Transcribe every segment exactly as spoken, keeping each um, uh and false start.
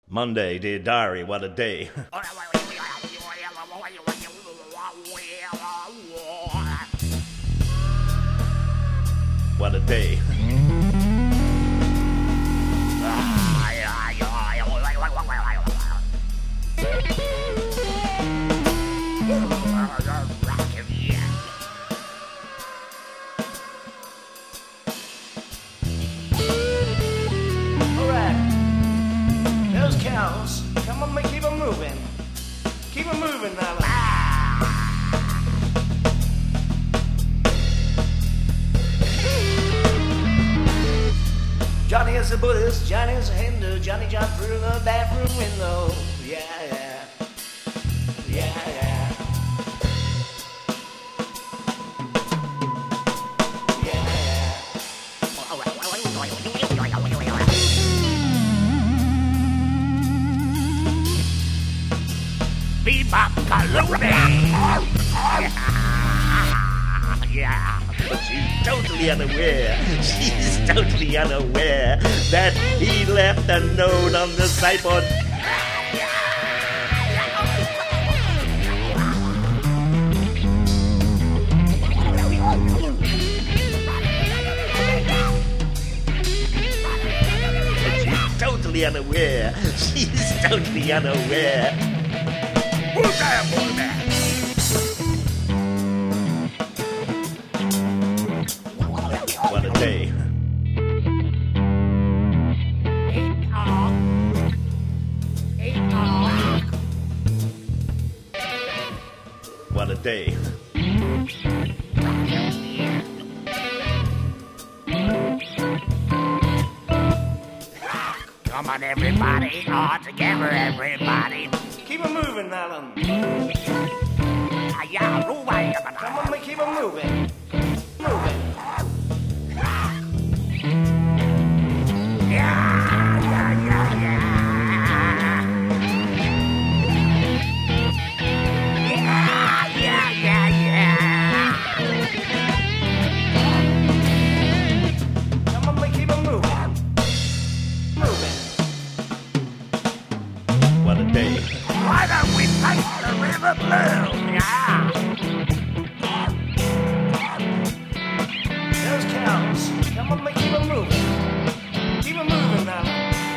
Monday, dear diary, what a day. What a day. Cows, come on, keep them moving. Keep them moving now. Johnny is a Buddhist, Johnny is a Hindu, Johnny jumped through the bathroom window. Yeah, yeah. Yeah, yeah. Bebop Kaloonie! Yeah, but she's totally unaware, she's totally unaware that he left a note on the sideboard. But she's totally unaware, she's totally unaware. Who's that boy man? What a day. Eight off. Eight off. What a day. Come on, everybody, all together, everybody. Keep them moving, Alan. Come on, keep them moving. Moving. Yeah, yeah, yeah, yeah. Yeah, yeah, yeah, yeah. Come on, keep them moving. Moving. What a day. Why don't we take the river blue? Yeah. Those cows. Come on, keep them moving. Keep them moving now.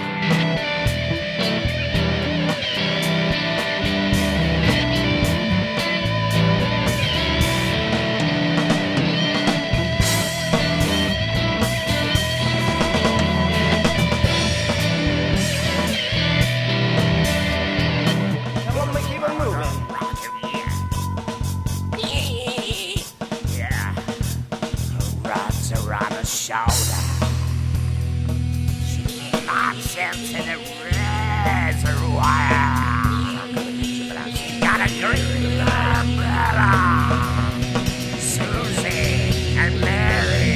Shoulder. She nonsense in a reservoir. She got a green umbrella. Susie and Mary.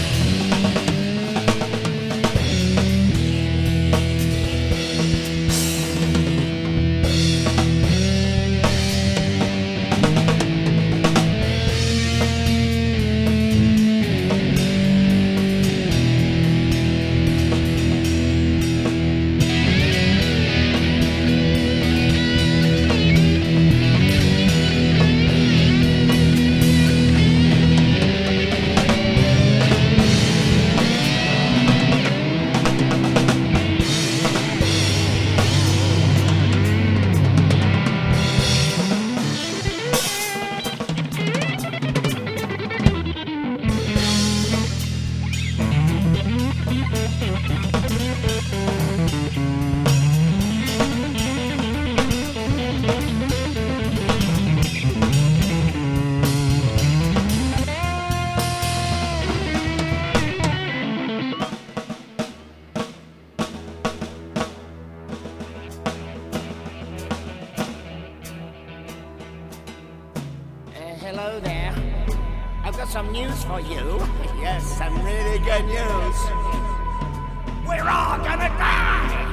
Hello there. I've got some news for you. Yes, some really good news. We're all gonna die!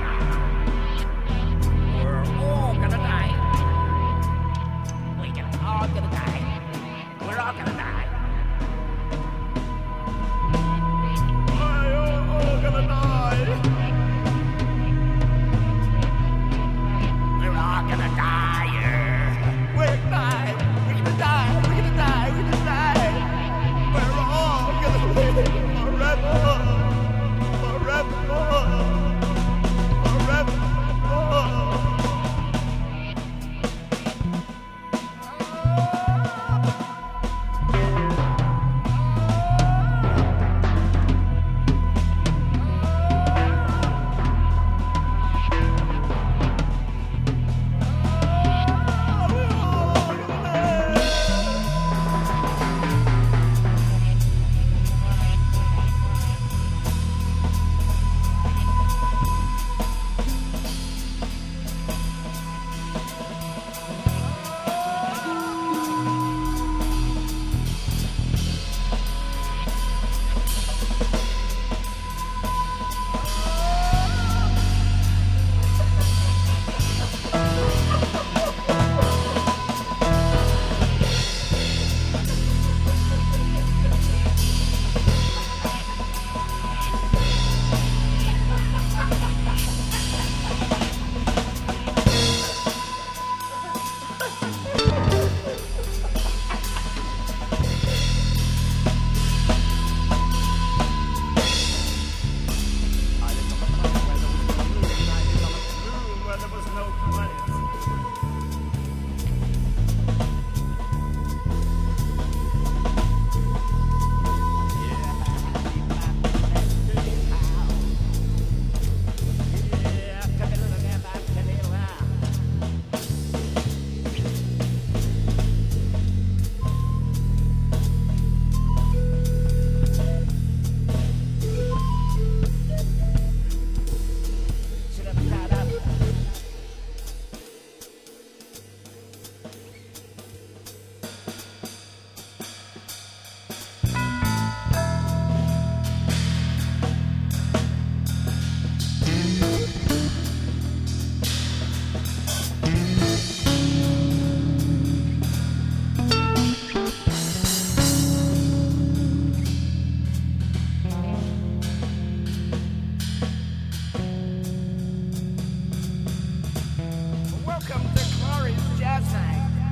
We're all gonna die. We're all gonna die. We're all gonna die. We're all gonna die. Welcome to Glory's Jazz Night.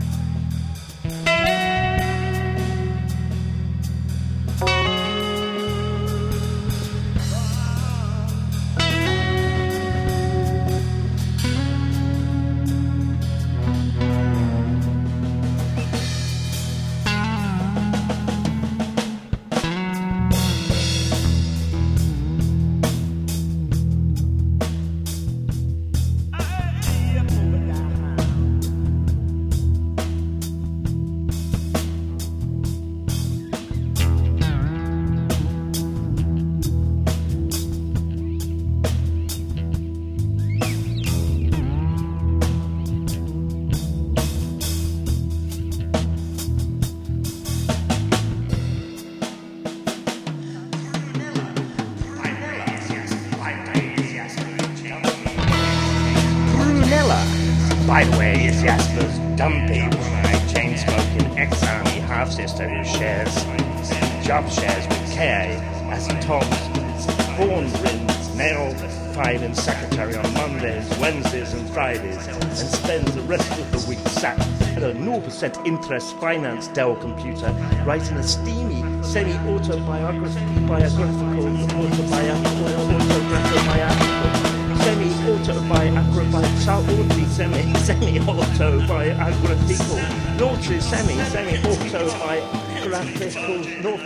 By the way, is Jasper's dumpy one-eyed chain-smoking ex-army half-sister who shares job shares with Kay as he tops horn rims, nailed filing secretary on Mondays, Wednesdays and Fridays, and spends the rest of the week sat at a zero percent interest finance Dell computer writing a steamy semi-autobiographical biographical autobiographical autobiographical semi-autobiographical semi semi-autobiographical naughty semi semi-autobiographical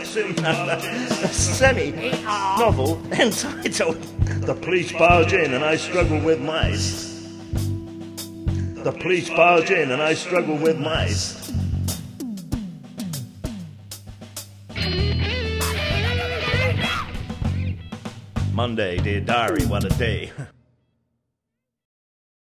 semi-novel entitled The Police Barge In and I Struggle With Mice. The police barge in and I struggle with mice. Monday, dear diary, what a day.